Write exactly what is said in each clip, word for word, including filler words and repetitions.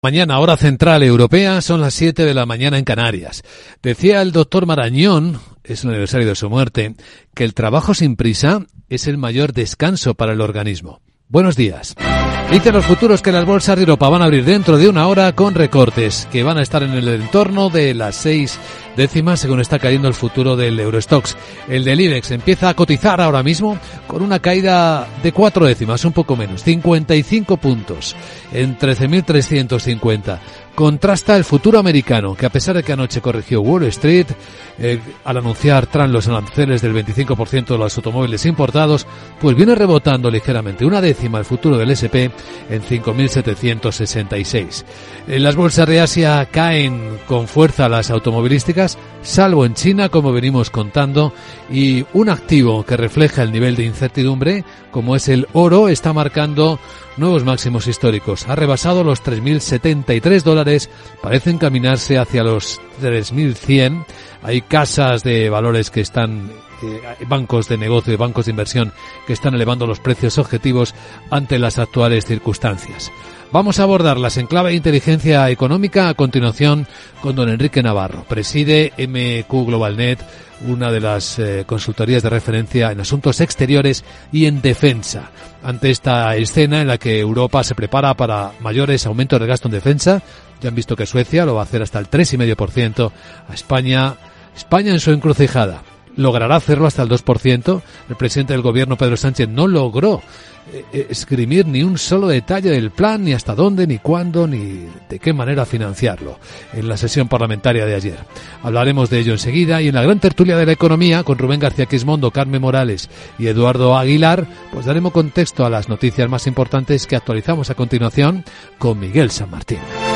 Mañana, hora central europea, son las siete de la mañana en Canarias. Decía el doctor Marañón, es el aniversario de su muerte, que el trabajo sin prisa es el mayor descanso para el organismo. Buenos días. Dicen los futuros que las bolsas de Europa van a abrir dentro de una hora con recortes, que van a estar en el entorno de las seis décimas según está cayendo el futuro del Eurostoxx. El del IBEX empieza a cotizar ahora mismo con una caída de cuatro décimas, un poco menos, cincuenta y cinco puntos en trece mil trescientos cincuenta. Contrasta el futuro americano, que a pesar de que anoche corrigió Wall Street, eh, al anunciar Trump los aranceles del veinticinco por ciento de los automóviles importados, pues viene rebotando ligeramente, una décima el futuro del ese and pe en cinco mil setecientos sesenta y seis. En las bolsas de Asia caen con fuerza las automovilísticas, salvo en China, como venimos contando, y un activo que refleja el nivel de incertidumbre, como es el oro, está marcando nuevos máximos históricos. Ha rebasado los tres mil setenta y tres dólares, parece encaminarse hacia los tres mil cien. Hay casas de valores que están, eh, bancos de negocio y bancos de inversión que están elevando los precios objetivos ante las actuales circunstancias. Vamos a abordarlas en clave de inteligencia económica a continuación con don Enrique Navarro. Preside eme cu Global Net, una de las eh, consultorías de referencia en asuntos exteriores y en defensa. Ante esta escena en la que Europa se prepara para mayores aumentos de gasto en defensa, ya han visto que Suecia lo va a hacer hasta el tres coma cinco por ciento, a España, España en su encrucijada. Logrará hacerlo hasta el dos por ciento. El presidente del gobierno, Pedro Sánchez, no logró eh, esgrimir ni un solo detalle del plan, ni hasta dónde, ni cuándo, ni de qué manera financiarlo en la sesión parlamentaria de ayer. Hablaremos de ello enseguida, y en la gran tertulia de la economía, con Rubén García Quismondo, Carmen Morales y Eduardo Aguilar, pues daremos contexto a las noticias más importantes que actualizamos a continuación con Miguel San Martín.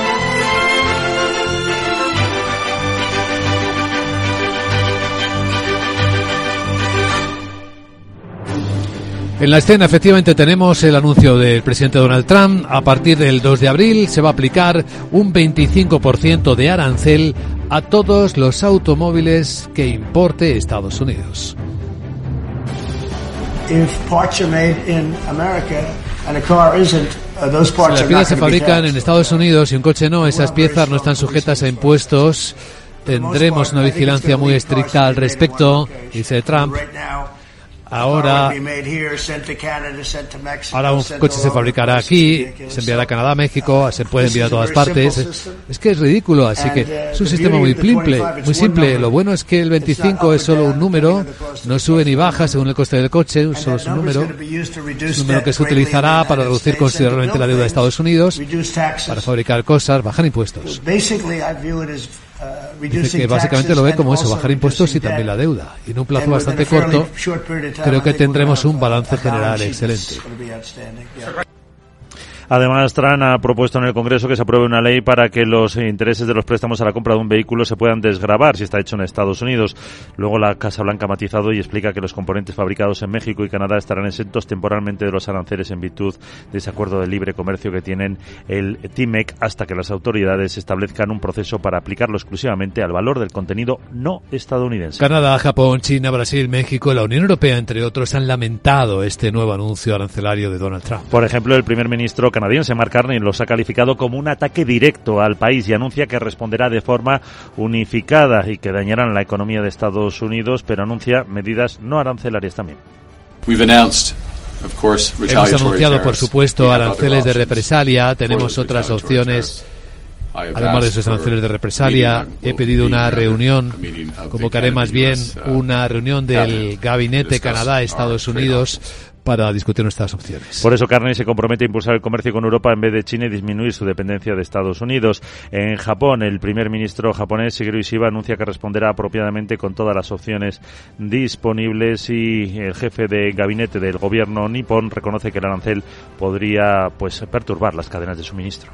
En la escena, efectivamente, tenemos el anuncio del presidente Donald Trump. A partir del dos de abril se va a aplicar un veinticinco por ciento de arancel a todos los automóviles que importe Estados Unidos. Si las piezas se fabrican en Estados Unidos y un coche no, esas piezas no están sujetas a impuestos. Tendremos una vigilancia muy estricta al respecto, dice Trump. Ahora, ahora un coche se fabricará aquí, se enviará a Canadá, México, se puede enviar a todas partes. Es, es que es ridículo, así que es un sistema muy simple, muy simple. Lo bueno es que el veinticinco es solo un número, no sube ni baja según el coste del coche, solo es un número. Es un número que se utilizará para reducir considerablemente la deuda de Estados Unidos, para fabricar cosas, bajar impuestos. Dice que básicamente lo ve como eso, bajar impuestos y también la deuda. Y en un plazo bastante corto, creo que tendremos un balance general excelente. Además, Trump ha propuesto en el Congreso que se apruebe una ley para que los intereses de los préstamos a la compra de un vehículo se puedan desgravar si está hecho en Estados Unidos. Luego la Casa Blanca ha matizado y explica que los componentes fabricados en México y Canadá estarán exentos temporalmente de los aranceles en virtud de ese acuerdo de libre comercio que tienen el T I M E C hasta que las autoridades establezcan un proceso para aplicarlo exclusivamente al valor del contenido no estadounidense. Canadá, Japón, China, Brasil, México, la Unión Europea, entre otros, han lamentado este nuevo anuncio arancelario de Donald Trump. Por ejemplo, el primer ministro canadiense Mark Carney los ha calificado como un ataque directo al país y anuncia que responderá de forma unificada y que dañarán la economía de Estados Unidos, pero anuncia medidas no arancelarias también. Hemos anunciado, por supuesto, aranceles de represalia. Tenemos otras opciones. Además de esos aranceles de represalia, he pedido una reunión, convocaré más bien una reunión del Gabinete Canadá-Estados Unidos para discutir nuestras opciones. Por eso Carney se compromete a impulsar el comercio con Europa en vez de China y disminuir su dependencia de Estados Unidos. En Japón, el primer ministro japonés, Shigeru Ishiba, anuncia que responderá apropiadamente con todas las opciones disponibles, y el jefe de gabinete del gobierno nipón reconoce que el arancel podría pues perturbar las cadenas de suministro.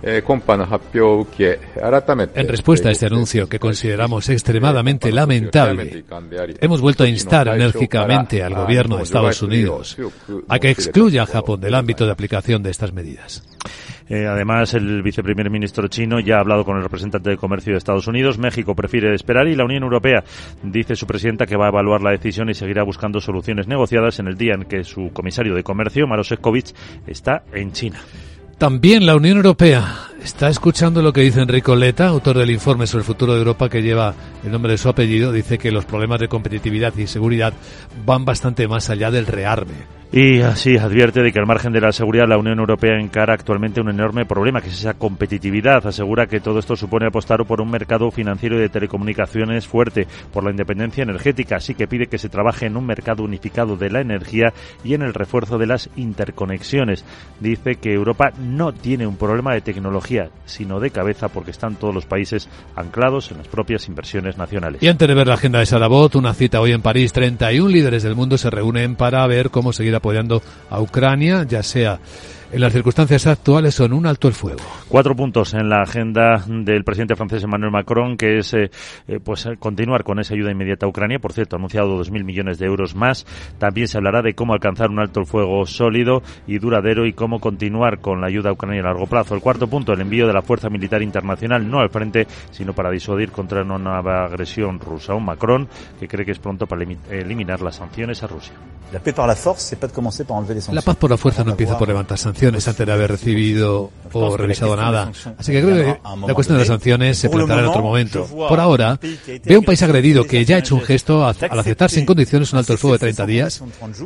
En respuesta a este anuncio, que consideramos extremadamente lamentable, hemos vuelto a instar enérgicamente al gobierno de Estados Unidos a que excluya a Japón del ámbito de aplicación de estas medidas. Eh, además, el viceprimer ministro chino ya ha hablado con el representante de comercio de Estados Unidos. México prefiere esperar y la Unión Europea dice su presidenta que va a evaluar la decisión y seguirá buscando soluciones negociadas en el día en que su comisario de comercio, Maroš Šefčovič, está en China. También la Unión Europea está escuchando lo que dice Enrico Letta, autor del informe sobre el futuro de Europa que lleva el nombre de su apellido. Dice que los problemas de competitividad y seguridad van bastante más allá del rearme. Y así advierte de que al margen de la seguridad la Unión Europea encara actualmente un enorme problema, que es esa competitividad. Asegura que todo esto supone apostar por un mercado financiero y de telecomunicaciones fuerte, por la independencia energética, así que pide que se trabaje en un mercado unificado de la energía y en el refuerzo de las interconexiones. Dice que Europa no tiene un problema de tecnología, sino de cabeza, porque están todos los países anclados en las propias inversiones nacionales. Y antes de ver la agenda de Sarabot, una cita hoy en París. treinta y uno líderes del mundo se reúnen para ver cómo seguir apoyando a Ucrania, ya sea en las circunstancias actuales o en un alto el fuego. Cuatro puntos en la agenda del presidente francés Emmanuel Macron, que es eh, eh, pues continuar con esa ayuda inmediata a Ucrania. Por cierto, ha anunciado dos mil millones de euros más. También se hablará de cómo alcanzar un alto el fuego sólido y duradero y cómo continuar con la ayuda a Ucrania a largo plazo. El cuarto punto, el envío de la fuerza militar internacional, no al frente, sino para disuadir contra una nueva agresión rusa. Un Macron que cree que es pronto para eliminar las sanciones a Rusia. La paz por la fuerza, c'est pas de commencer par enlever les sanctions. La paz por la fuerza no empieza por levantar sanciones antes de haber recibido o revisado nada. Así que creo que la cuestión de las sanciones se planteará en otro momento. Por ahora, veo un país agredido que ya ha hecho un gesto al aceptar sin condiciones un alto el fuego de treinta días.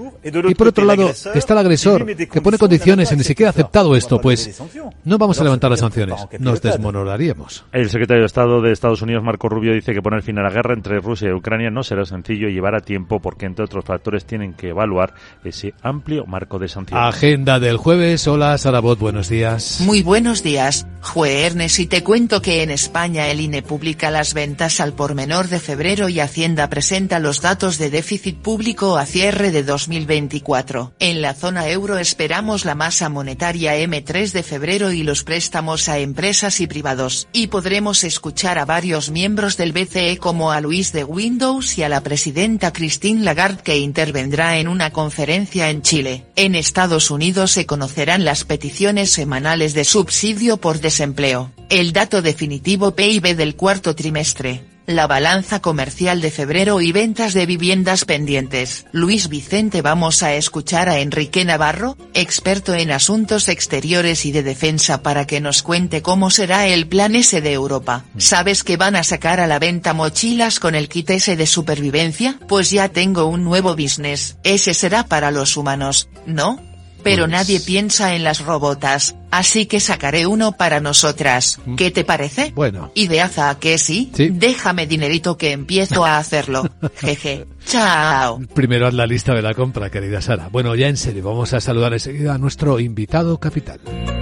Y por otro lado, está el agresor que pone condiciones y ni siquiera ha aceptado esto. Pues no vamos a levantar las sanciones, nos desmoronaríamos. El secretario de Estado de Estados Unidos, Marco Rubio, dice que poner fin a la guerra entre Rusia y Ucrania no será sencillo y llevará tiempo porque, entre otros factores, tienen que evaluar ese amplio marco de sanciones. Agenda del jueves. Hola, Sarabot, buenos días. Muy buenos días, Jue Ernest, y te cuento que en España el I N E publica las ventas al por menor de febrero y Hacienda presenta los datos de déficit público a cierre de dos mil veinticuatro. En la zona euro esperamos la masa monetaria eme tres de febrero y los préstamos a empresas y privados, y podremos escuchar a varios miembros del B C E como a Luis de Windows y a la presidenta Christine Lagarde, que intervendrá en una conferencia en Chile. En Estados Unidos se conocerán las peticiones semanales de subsidio por desempleo, el dato definitivo P I B del cuarto trimestre, la balanza comercial de febrero y ventas de viviendas pendientes. Luis Vicente, vamos a escuchar a Enrique Navarro, experto en asuntos exteriores y de defensa, para que nos cuente cómo será el plan ese de Europa. ¿Sabes que van a sacar a la venta mochilas con el kit ese de supervivencia? Pues ya tengo un nuevo business, ese será para los humanos, ¿no? Pero nadie piensa en las robotas, así que sacaré uno para nosotras. ¿Qué te parece? Bueno. Ideaza, ¿a que sí? Sí. Déjame dinerito que empiezo a hacerlo. Jeje. Chao. Primero haz la lista de la compra, querida Sara. Bueno, ya en serio, vamos a saludar enseguida a nuestro invitado capital.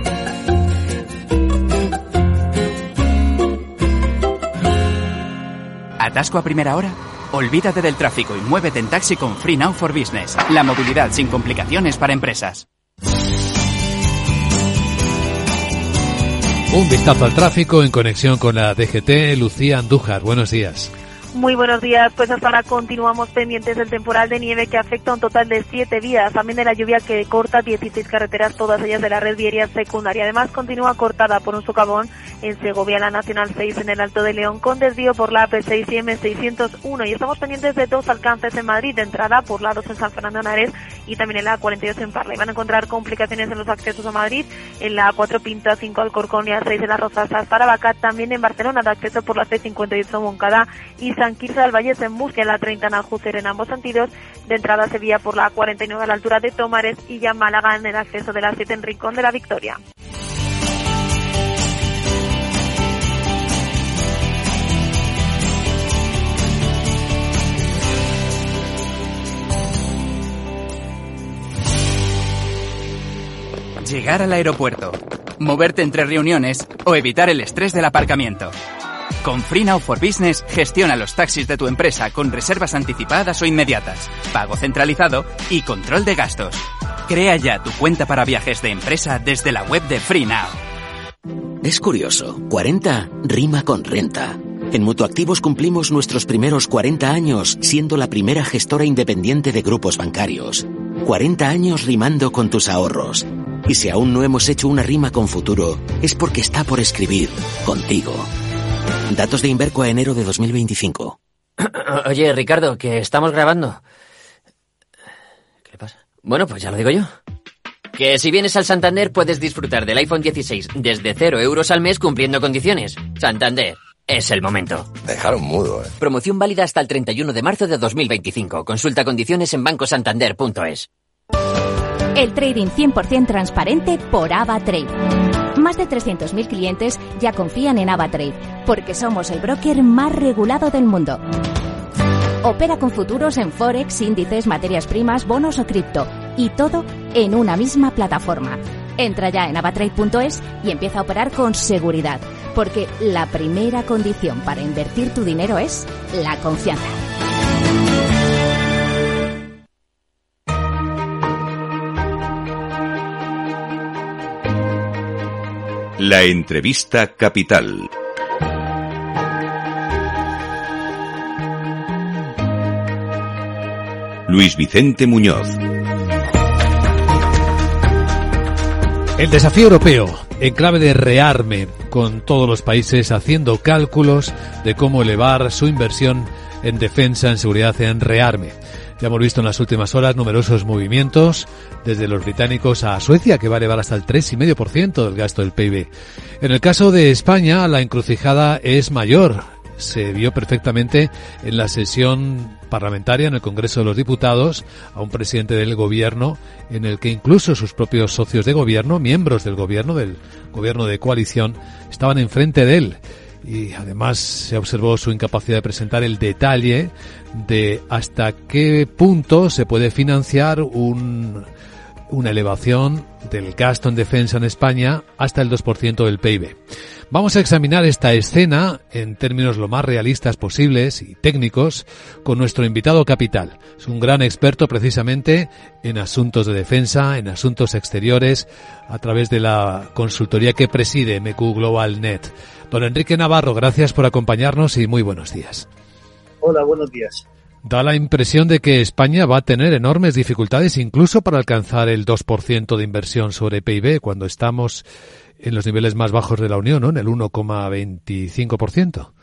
¿Atasco a primera hora? Olvídate del tráfico y muévete en taxi con Free Now for Business. La movilidad sin complicaciones para empresas. Un vistazo al tráfico en conexión con la D G T. Lucía Andújar, buenos días. Muy buenos días, pues hasta ahora continuamos pendientes del temporal de nieve que afecta a un total de siete vías, también de la lluvia que corta dieciséis carreteras, todas ellas de la red viaria secundaria. Además continúa cortada por un socavón en Segovia, la Nacional seis en el Alto de León, con desvío por la A P seis y eme seiscientos uno. Y estamos pendientes de dos alcances en Madrid, de entrada por la dos en San Fernando de Henares y también en la A cuarenta y ocho en Parla. Y van a encontrar complicaciones en los accesos a Madrid, en la A cuatro Pinto, cinco Alcorcón y A seis en Las Rozas hasta Aravaca, también en Barcelona de acceso por la C cincuenta y ocho Moncada y San Quirze del Valle en Busque, en la treinta en Aljucer en ambos sentidos. De entrada Sevilla por la A cuarenta y nueve a la altura de Tomares y ya Málaga en el acceso de la siete en Rincón de la Victoria. Llegar al aeropuerto, moverte entre reuniones o evitar el estrés del aparcamiento. Con Free Now for Business, gestiona los taxis de tu empresa con reservas anticipadas o inmediatas, pago centralizado y control de gastos. Crea ya tu cuenta para viajes de empresa desde la web de Free Now. Es curioso, cuarenta rima con renta. En Mutuactivos cumplimos nuestros primeros cuarenta años siendo la primera gestora independiente de grupos bancarios. cuarenta años rimando con tus ahorros. Y si aún no hemos hecho una rima con futuro, es porque está por escribir contigo. Datos de Inverco a enero de dos mil veinticinco. Oye, Ricardo, que estamos grabando. ¿Qué le pasa? Bueno, pues ya lo digo yo. Que si vienes al Santander puedes disfrutar del iPhone dieciséis desde cero euros al mes cumpliendo condiciones. Santander, es el momento. Dejaron mudo, ¿eh? Promoción válida hasta el treinta y uno de marzo de dos mil veinticinco. Consulta condiciones en banco santander punto es. El trading cien por ciento transparente por AvaTrade. Más de trescientos mil clientes ya confían en AvaTrade, porque somos el broker más regulado del mundo. Opera con futuros en Forex, índices, materias primas, bonos o cripto, y todo en una misma plataforma. Entra ya en avatrade punto es y empieza a operar con seguridad, porque la primera condición para invertir tu dinero es la confianza. La entrevista capital. Luis Vicente Muñoz. El desafío europeo, en clave de rearme, con todos los países haciendo cálculos de cómo elevar su inversión en defensa, en seguridad, en rearme. Ya hemos visto en las últimas horas numerosos movimientos, desde los británicos a Suecia, que va a elevar hasta el tres coma cinco por ciento del gasto del P I B. En el caso de España, la encrucijada es mayor. Se vio perfectamente en la sesión parlamentaria en el Congreso de los Diputados a un presidente del gobierno en el que incluso sus propios socios de gobierno, miembros del gobierno, del gobierno de coalición, estaban enfrente de él. Y además se observó su incapacidad de presentar el detalle de hasta qué punto se puede financiar un, una elevación del gasto en defensa en España hasta el dos por ciento del P I B. Vamos a examinar esta escena en términos lo más realistas posibles y técnicos con nuestro invitado capital. Es un gran experto precisamente en asuntos de defensa, en asuntos exteriores, a través de la consultoría que preside M Q Global Net. Don Enrique Navarro, gracias por acompañarnos y muy buenos días. Hola, buenos días. Da la impresión de que España va a tener enormes dificultades incluso para alcanzar el dos por ciento de inversión sobre P I B cuando estamos en los niveles más bajos de la Unión, ¿no? En el uno coma veinticinco por ciento.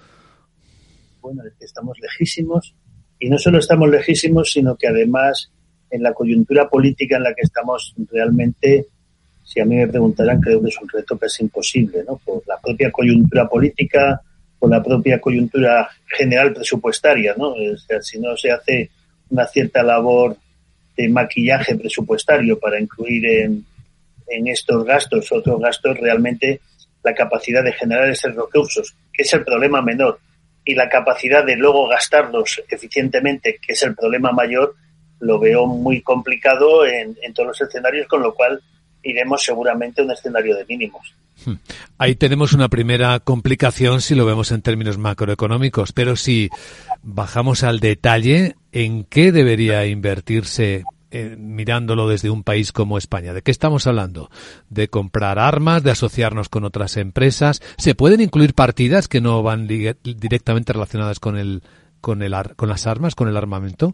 Bueno, es que estamos lejísimos, y no solo estamos lejísimos, sino que además en la coyuntura política en la que estamos realmente, si a mí me preguntaran, creo que es un reto casi imposible, ¿no? Por la propia coyuntura política, por la propia coyuntura general presupuestaria, ¿no? O sea, si no se hace una cierta labor de maquillaje presupuestario para incluir en en estos gastos, otros gastos, realmente la capacidad de generar esos recursos, que es el problema menor, y la capacidad de luego gastarlos eficientemente, que es el problema mayor, lo veo muy complicado en, en todos los escenarios, con lo cual iremos seguramente a un escenario de mínimos. Ahí tenemos una primera complicación si lo vemos en términos macroeconómicos, pero si bajamos al detalle, ¿en qué debería invertirse Eh, mirándolo desde un país como España? ¿De qué estamos hablando? ¿De comprar armas? ¿De asociarnos con otras empresas? ¿Se pueden incluir partidas que no van li- directamente relacionadas con el con el ar- con las armas, con el armamento?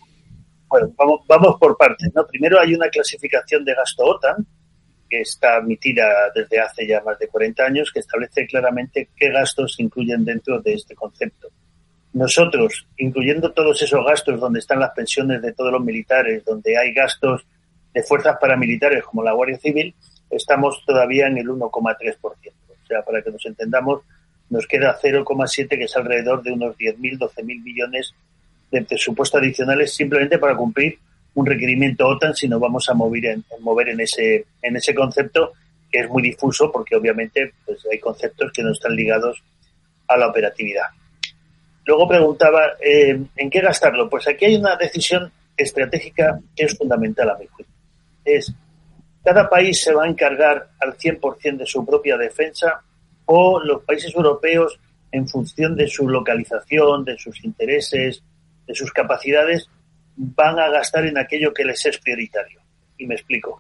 Bueno, vamos, vamos por partes, ¿no? Primero hay una clasificación de gasto OTAN que está emitida desde hace ya más de cuarenta años, que establece claramente qué gastos se incluyen dentro de este concepto. Nosotros, incluyendo todos esos gastos donde están las pensiones de todos los militares, donde hay gastos de fuerzas paramilitares como la Guardia Civil, estamos todavía en el uno coma tres por ciento. O sea, para que nos entendamos, nos queda cero coma siete, que es alrededor de unos diez mil, doce mil millones de presupuesto adicionales simplemente para cumplir un requerimiento OTAN, si nos vamos a mover en, en mover en ese en ese concepto, que es muy difuso porque obviamente pues hay conceptos que no están ligados a la operatividad. Luego preguntaba, eh, ¿en qué gastarlo? Pues aquí hay una decisión estratégica que es fundamental a mi juicio. Es, ¿cada país se va a encargar al cien por ciento de su propia defensa o los países europeos, en función de su localización, de sus intereses, de sus capacidades, van a gastar en aquello que les es prioritario? Y me explico.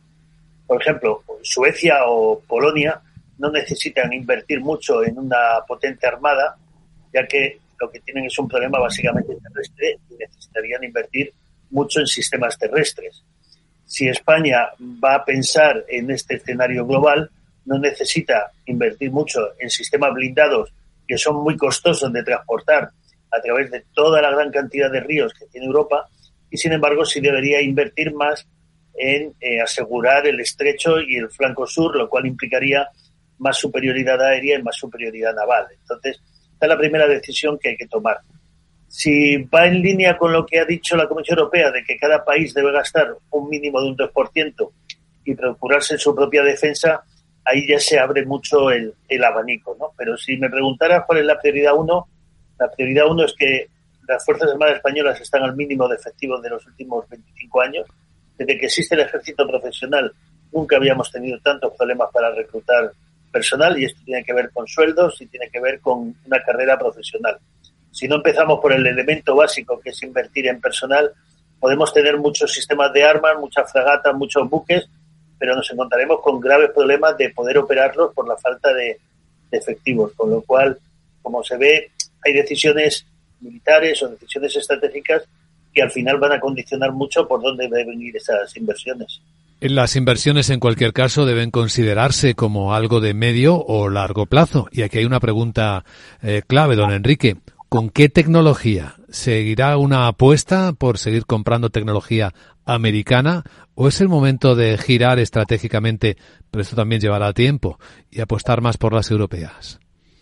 Por ejemplo, Suecia o Polonia no necesitan invertir mucho en una potente armada, ya que lo que tienen es un problema básicamente terrestre y necesitarían invertir mucho en sistemas terrestres. Si España va a pensar en este escenario global, no necesita invertir mucho en sistemas blindados que son muy costosos de transportar a través de toda la gran cantidad de ríos que tiene Europa, y sin embargo sí debería invertir más en eh, asegurar el estrecho y el flanco sur, lo cual implicaría más superioridad aérea y más superioridad naval. Entonces, esta es la primera decisión que hay que tomar. Si va en línea con lo que ha dicho la Comisión Europea de que cada país debe gastar un mínimo de un dos por ciento y procurarse en su propia defensa, ahí ya se abre mucho el, el abanico, ¿no? Pero si me preguntaras cuál es la prioridad uno, la prioridad uno es que las Fuerzas Armadas Españolas están al mínimo de efectivos de los últimos veinticinco años. Desde que existe el ejército profesional nunca habíamos tenido tantos problemas para reclutar personal, y esto tiene que ver con sueldos y tiene que ver con una carrera profesional. Si no empezamos por el elemento básico, que es invertir en personal, podemos tener muchos sistemas de armas, muchas fragatas, muchos buques, pero nos encontraremos con graves problemas de poder operarlos por la falta de, de efectivos. Con lo cual, como se ve, hay decisiones militares o decisiones estratégicas que al final van a condicionar mucho por dónde deben ir esas inversiones. Las inversiones, en cualquier caso, deben considerarse como algo de medio o largo plazo. Y aquí hay una pregunta eh, clave, don Enrique. ¿Con qué tecnología? ¿Seguirá una apuesta por seguir comprando tecnología americana o es el momento de girar estratégicamente, pero esto también llevará tiempo, y apostar más por las europeas?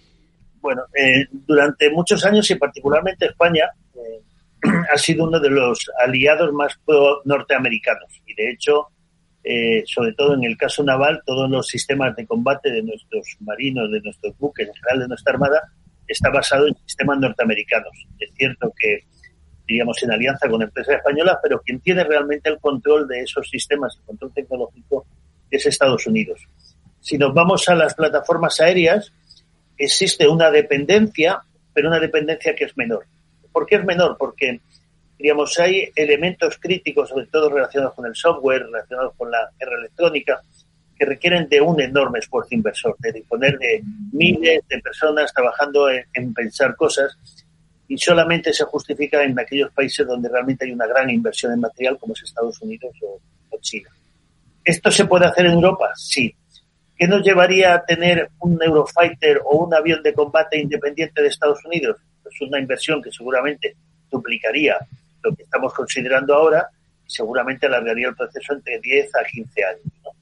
Bueno, eh, durante muchos años y particularmente España eh, ha sido uno de los aliados más pro-norteamericanos y de hecho, eh, sobre todo en el caso naval, todos los sistemas de combate de nuestros submarinos, de nuestros buques, en general de nuestra armada, está basado en sistemas norteamericanos. Es cierto que, digamos, en alianza con empresas españolas, pero quien tiene realmente el control de esos sistemas, el control tecnológico, es Estados Unidos. Si nos vamos a las plataformas aéreas, existe una dependencia, pero una dependencia que es menor. ¿Por qué es menor? Porque, digamos, hay elementos críticos, sobre todo relacionados con el software, relacionados con la guerra electrónica, que requieren de un enorme esfuerzo inversor, de disponer de miles de personas trabajando en, en pensar cosas, y solamente se justifica en aquellos países donde realmente hay una gran inversión en material, como es Estados Unidos o, o China. ¿Esto se puede hacer en Europa? Sí. ¿Qué nos llevaría a tener un Eurofighter o un avión de combate independiente de Estados Unidos? Pues una inversión que seguramente duplicaría lo que estamos considerando ahora y seguramente alargaría el proceso entre diez a quince años, ¿no?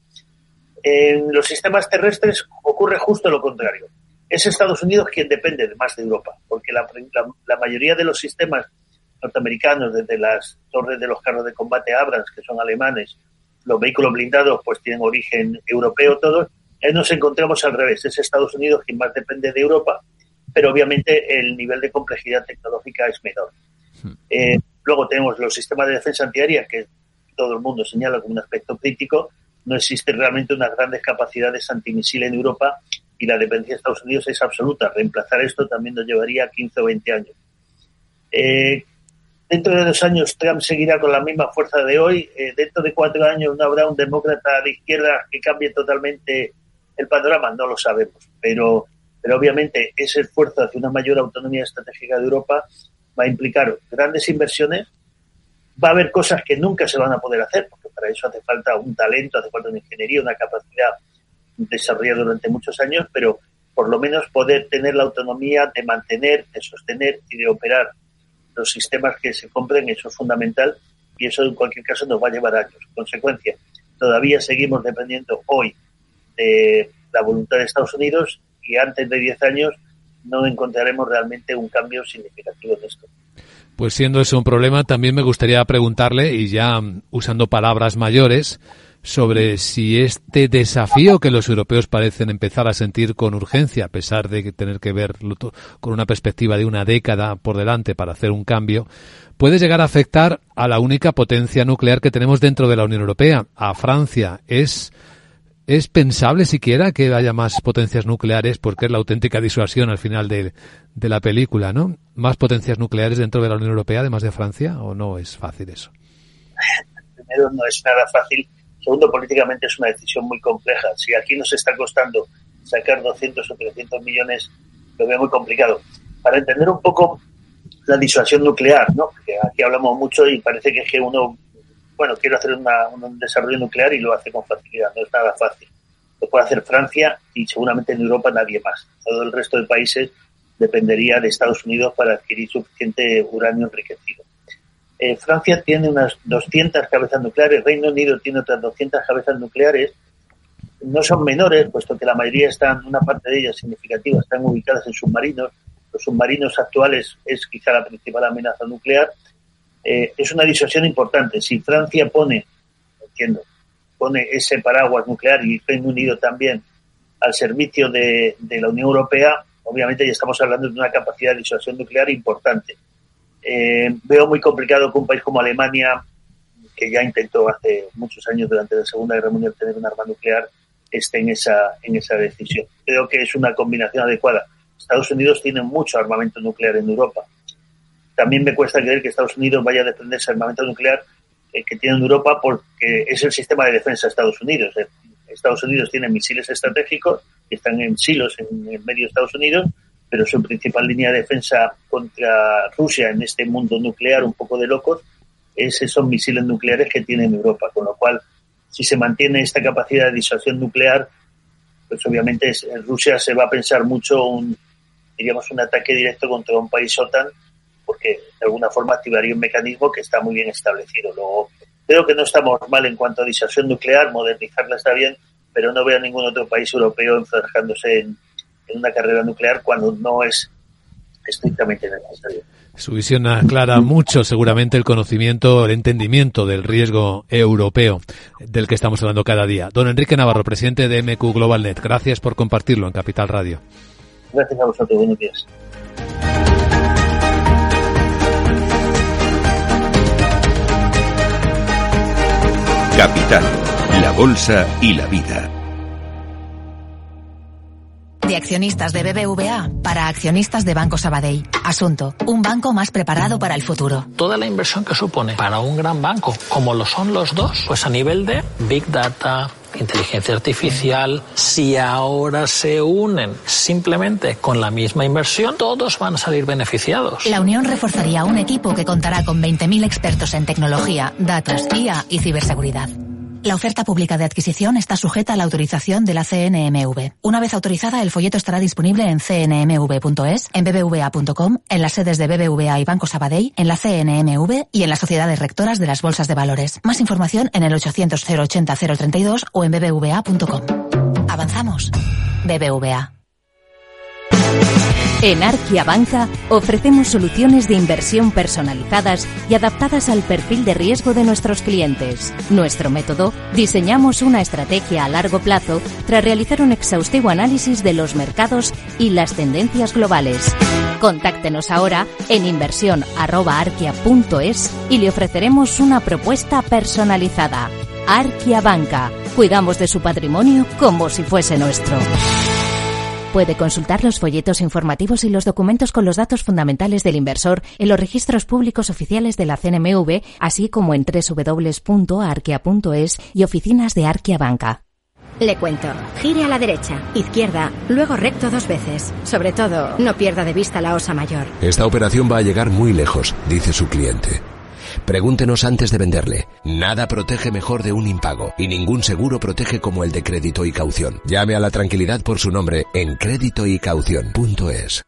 En los sistemas terrestres ocurre justo lo contrario. Es Estados Unidos quien depende más de Europa, porque la, la, la mayoría de los sistemas norteamericanos, desde las torres de los carros de combate Abrams, que son alemanes, los vehículos blindados pues tienen origen europeo todos, ahí nos encontramos al revés. Es Estados Unidos quien más depende de Europa, pero obviamente el nivel de complejidad tecnológica es menor. Eh, luego tenemos los sistemas de defensa antiaérea, que todo el mundo señala como un aspecto crítico. No existe realmente unas grandes capacidades antimisil en Europa y la dependencia de Estados Unidos es absoluta. Reemplazar esto también nos llevaría quince o veinte años. Eh, dentro de dos años Trump seguirá con la misma fuerza de hoy. Eh, dentro de cuatro años no habrá un demócrata de izquierda que cambie totalmente el panorama. No lo sabemos. Pero, pero obviamente ese esfuerzo hacia una mayor autonomía estratégica de Europa va a implicar grandes inversiones. Va a haber cosas que nunca se van a poder hacer, porque para eso hace falta un talento, hace falta una ingeniería, una capacidad desarrollada durante muchos años, pero por lo menos poder tener la autonomía de mantener, de sostener y de operar los sistemas que se compren, eso es fundamental y eso en cualquier caso nos va a llevar años. En consecuencia, todavía seguimos dependiendo hoy de la voluntad de Estados Unidos y antes de diez años no encontraremos realmente un cambio significativo en esto. Pues siendo eso un problema, también me gustaría preguntarle, y ya usando palabras mayores, sobre si este desafío que los europeos parecen empezar a sentir con urgencia, a pesar de tener que verlo con una perspectiva de una década por delante para hacer un cambio, puede llegar a afectar a la única potencia nuclear que tenemos dentro de la Unión Europea, a Francia. ¿Es, es pensable siquiera que haya más potencias nucleares? Porque es la auténtica disuasión al final de, de la película, ¿no? ¿Más potencias nucleares dentro de la Unión Europea, además de Francia, o no es fácil eso? Primero, no es nada fácil. Segundo, políticamente es una decisión muy compleja. Si aquí nos está costando sacar doscientos o trescientos millones, lo veo muy complicado. Para entender un poco la disuasión nuclear, ¿no? Que aquí hablamos mucho y parece que, es que uno, bueno, quiere hacer una, un desarrollo nuclear y lo hace con facilidad. No es nada fácil. Lo puede hacer Francia y seguramente en Europa nadie más. Todo el resto de países dependería de Estados Unidos para adquirir suficiente uranio enriquecido. Eh, Francia tiene unas doscientas cabezas nucleares, Reino Unido tiene otras doscientas cabezas nucleares. No son menores, puesto que la mayoría están, una parte de ellas significativa, están ubicadas en submarinos. Los submarinos actuales es quizá la principal amenaza nuclear. Eh, es una disuasión importante. Si Francia pone, entiendo, pone ese paraguas nuclear y Reino Unido también al servicio de, de la Unión Europea, obviamente ya estamos hablando de una capacidad de disuasión nuclear importante. Eh, veo muy complicado que un país como Alemania, que ya intentó hace muchos años durante la Segunda Guerra Mundial tener un arma nuclear, esté en esa, en esa decisión. Creo que es una combinación adecuada. Estados Unidos tiene mucho armamento nuclear en Europa. También me cuesta creer que Estados Unidos vaya a defenderse del armamento nuclear eh, que tiene en Europa, porque es el sistema de defensa de Estados Unidos. Eh, Estados Unidos tiene misiles estratégicos que están en silos en, en medio de Estados Unidos, pero su principal línea de defensa contra Rusia en este mundo nuclear un poco de locos es esos misiles nucleares que tiene en Europa, con lo cual, si se mantiene esta capacidad de disuasión nuclear, pues obviamente es, en Rusia se va a pensar mucho un, diríamos, un ataque directo contra un país OTAN, porque de alguna forma activaría un mecanismo que está muy bien establecido. Luego, creo que no estamos mal en cuanto a disuasión nuclear, modernizarla está bien, pero no veo a ningún otro país europeo enfrascándose en, en una carrera nuclear cuando no es estrictamente necesario. Su visión aclara mucho seguramente el conocimiento, el entendimiento del riesgo europeo del que estamos hablando cada día. Don Enrique Navarro, presidente de M Q Global Net, gracias por compartirlo en Capital Radio. Gracias a vosotros, buenos días. Capital, la bolsa y la vida. De accionistas de B B V A para accionistas de Banco Sabadell. Asunto: un banco más preparado para el futuro. Toda la inversión que supone para un gran banco, como lo son los dos, pues a nivel de Big Data, inteligencia artificial, si ahora se unen simplemente con la misma inversión, todos van a salir beneficiados. La unión reforzaría un equipo que contará con veinte mil expertos en tecnología, datos, I A y ciberseguridad. La oferta pública de adquisición está sujeta a la autorización de la C N M V. Una vez autorizada, el folleto estará disponible en c n m v punto es, en b b v a punto com, en las sedes de B B V A y Banco Sabadell, en la C N M V y en las sociedades rectoras de las bolsas de valores. Más información en el ochocientos cero ochenta cero treinta y dos o en b b v a punto com. Avanzamos. B B V A. En Arquia Banca ofrecemos soluciones de inversión personalizadas y adaptadas al perfil de riesgo de nuestros clientes. Nuestro método: diseñamos una estrategia a largo plazo tras realizar un exhaustivo análisis de los mercados y las tendencias globales. Contáctenos ahora en inversión arroba arquia punto es y le ofreceremos una propuesta personalizada. Arquia Banca. Cuidamos de su patrimonio como si fuese nuestro. Puede consultar los folletos informativos y los documentos con los datos fundamentales del inversor en los registros públicos oficiales de la C N M V, así como en doble u doble u doble u punto arquia punto es y oficinas de Arquia Banca. Le cuento. Gire a la derecha, izquierda, luego recto dos veces. Sobre todo, no pierda de vista la osa mayor. Esta operación va a llegar muy lejos, dice su cliente. Pregúntenos antes de venderle. Nada protege mejor de un impago y ningún seguro protege como el de crédito y caución. Llame a la tranquilidad por su nombre en crédito y caución punto es.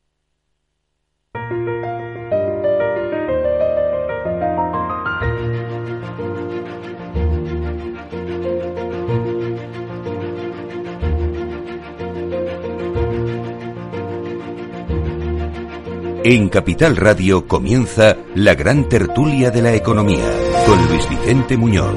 En Capital Radio comienza la gran tertulia de la economía con Luis Vicente Muñoz.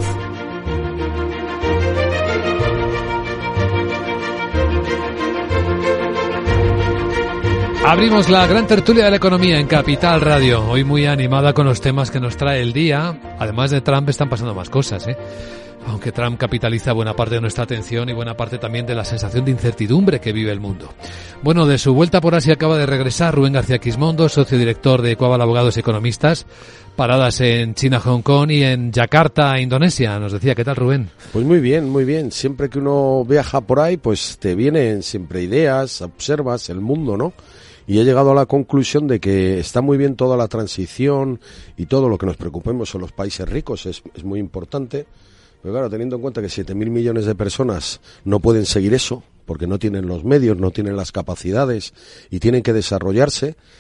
Abrimos la gran tertulia de la economía en Capital Radio, hoy muy animada con los temas que nos trae el día. Además de Trump están pasando más cosas, ¿eh? Aunque Trump capitaliza buena parte de nuestra atención y buena parte también de la sensación de incertidumbre que vive el mundo. Bueno, de su vuelta por Asia acaba de regresar Rubén García Quismondo, socio director de Equaval Abogados y Economistas, paradas en China, Hong Kong y en Yakarta, Indonesia. Nos decía, ¿qué tal, Rubén? Pues muy bien, muy bien. Siempre que uno viaja por ahí, pues te vienen siempre ideas, observas el mundo, ¿no? Y he llegado a la conclusión de que está muy bien toda la transición y todo lo que nos preocupemos en los países ricos es, es muy importante. Pero claro, teniendo en cuenta que siete mil millones de personas no pueden seguir eso, porque no tienen los medios, no tienen las capacidades y tienen que desarrollarse,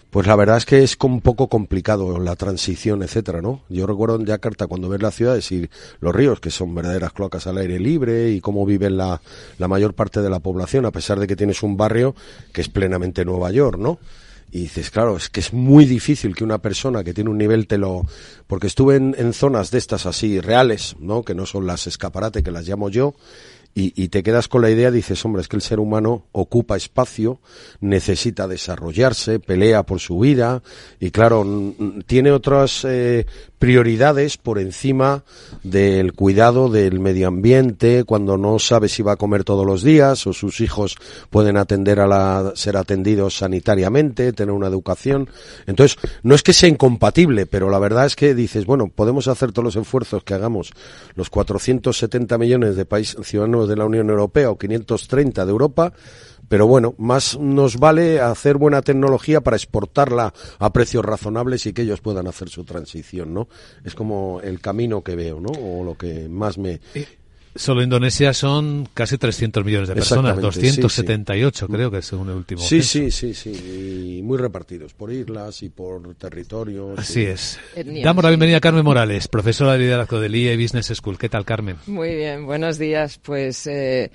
Pues la verdad es que es un poco complicado la transición, etcétera, ¿no? Yo recuerdo en Yakarta cuando ves las ciudades y los ríos, que son verdaderas cloacas al aire libre, y cómo vive la, la mayor parte de la población, a pesar de que tienes un barrio que es plenamente Nueva York, ¿no? Y dices, claro, es que es muy difícil que una persona que tiene un nivel te lo... Porque estuve en, en zonas de estas así, reales, ¿no? Que no son las escaparate, que las llamo yo, y, y te quedas con la idea, dices, hombre, es que el ser humano ocupa espacio, necesita desarrollarse, pelea por su vida, y claro, n- tiene otras eh, prioridades por encima del cuidado del medio ambiente, cuando no sabe si va a comer todos los días, o sus hijos pueden atender a la, ser atendidos sanitariamente, tener una educación. Entonces, no es que sea incompatible, pero la verdad es que dices, bueno, podemos hacer todos los esfuerzos que hagamos los cuatrocientos setenta millones de países ciudadanos de la Unión Europea o quinientos treinta de Europa, pero bueno, más nos vale hacer buena tecnología para exportarla a precios razonables y que ellos puedan hacer su transición, ¿no? Es como el camino que veo, ¿no? O lo que más me... Solo Indonesia son casi trescientos millones de personas, doscientos setenta y ocho sí, sí. Creo que según el último Sí, censo. sí, sí, sí, y muy repartidos por islas y por territorios. Así y... es. Etnias. Damos la bienvenida a Carmen Morales, profesora de liderazgo del I E Business School. ¿Qué tal, Carmen? Muy bien, buenos días. Pues, eh,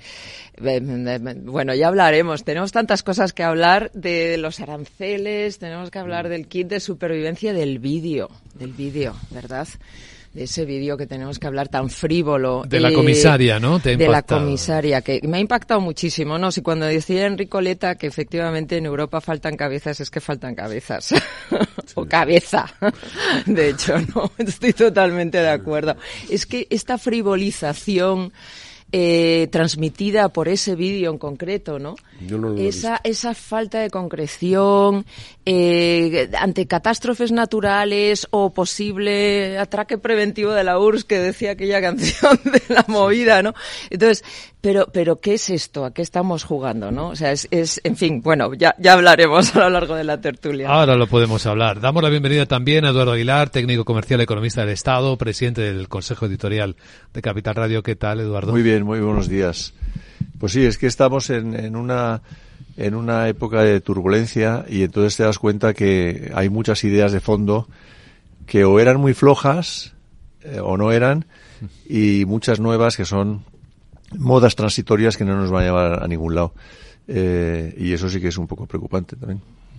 bueno, ya hablaremos. Tenemos tantas cosas que hablar de los aranceles, tenemos que hablar del kit de supervivencia del vídeo, del vídeo, ¿verdad? De ese vídeo que tenemos que hablar tan frívolo. De la eh, comisaria, ¿no? ¿Te ha de impactado? La comisaria, que me ha impactado muchísimo, ¿no? Si cuando decía Enrico Letta que efectivamente en Europa faltan cabezas, es que faltan cabezas. Sí. O cabeza. De hecho, no, estoy totalmente de acuerdo. Es que esta frivolización Eh, transmitida por ese vídeo en concreto, ¿no? Yo no lo esa esa falta de concreción eh, ante catástrofes naturales o posible atraque preventivo de la U R S S que decía aquella canción de la movida, ¿no? Entonces, pero pero ¿qué es esto? ¿A qué estamos jugando, no? O sea, es, es en fin, bueno, ya ya hablaremos a lo largo de la tertulia. Ahora lo podemos hablar. Damos la bienvenida también a Eduardo Aguilar, técnico comercial, economista del Estado, presidente del Consejo Editorial de Capital Radio. ¿Qué tal, Eduardo? Muy bien. Muy buenos días. Pues sí, es que estamos en, en una en una época de turbulencia y entonces te das cuenta que hay muchas ideas de fondo que o eran muy flojas eh, o no eran, y muchas nuevas que son modas transitorias que no nos van a llevar a ningún lado. Eh, y eso sí que es un poco preocupante también.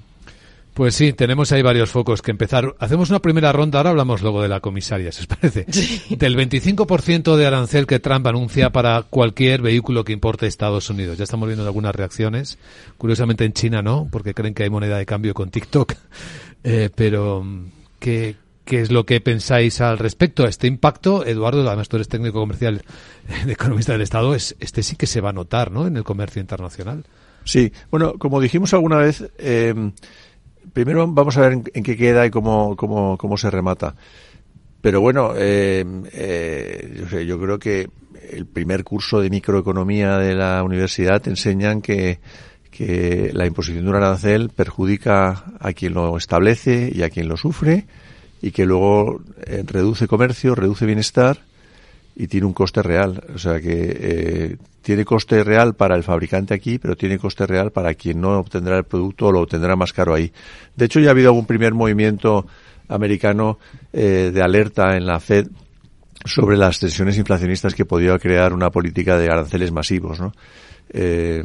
Pues sí, tenemos ahí varios focos que empezar. Hacemos una primera ronda, ahora hablamos luego de la comisaria, si os parece. Sí. Del veinticinco por ciento de arancel que Trump anuncia para cualquier vehículo que importe Estados Unidos. Ya estamos viendo algunas reacciones. Curiosamente en China no, porque creen que hay moneda de cambio con TikTok. Eh, pero, ¿qué, ¿qué es lo que pensáis al respecto a este impacto? Eduardo, además tú eres técnico comercial de economista del Estado, es, este sí que se va a notar, ¿no?, en el comercio internacional. Sí, bueno, como dijimos alguna vez, eh, primero vamos a ver en, en qué queda y cómo, cómo, cómo se remata. Pero bueno, eh, eh, yo, sé, yo creo que el primer curso de microeconomía de la universidad te enseñan que, que la imposición de un arancel perjudica a quien lo establece y a quien lo sufre, y que luego eh, reduce comercio, reduce bienestar y tiene un coste real. O sea que eh, tiene coste real para el fabricante aquí, pero tiene coste real para quien no obtendrá el producto o lo obtendrá más caro ahí. De hecho, ya ha habido algún primer movimiento americano eh, de alerta en la Fed sobre las tensiones inflacionistas que podía crear una política de aranceles masivos, ¿no? Eh,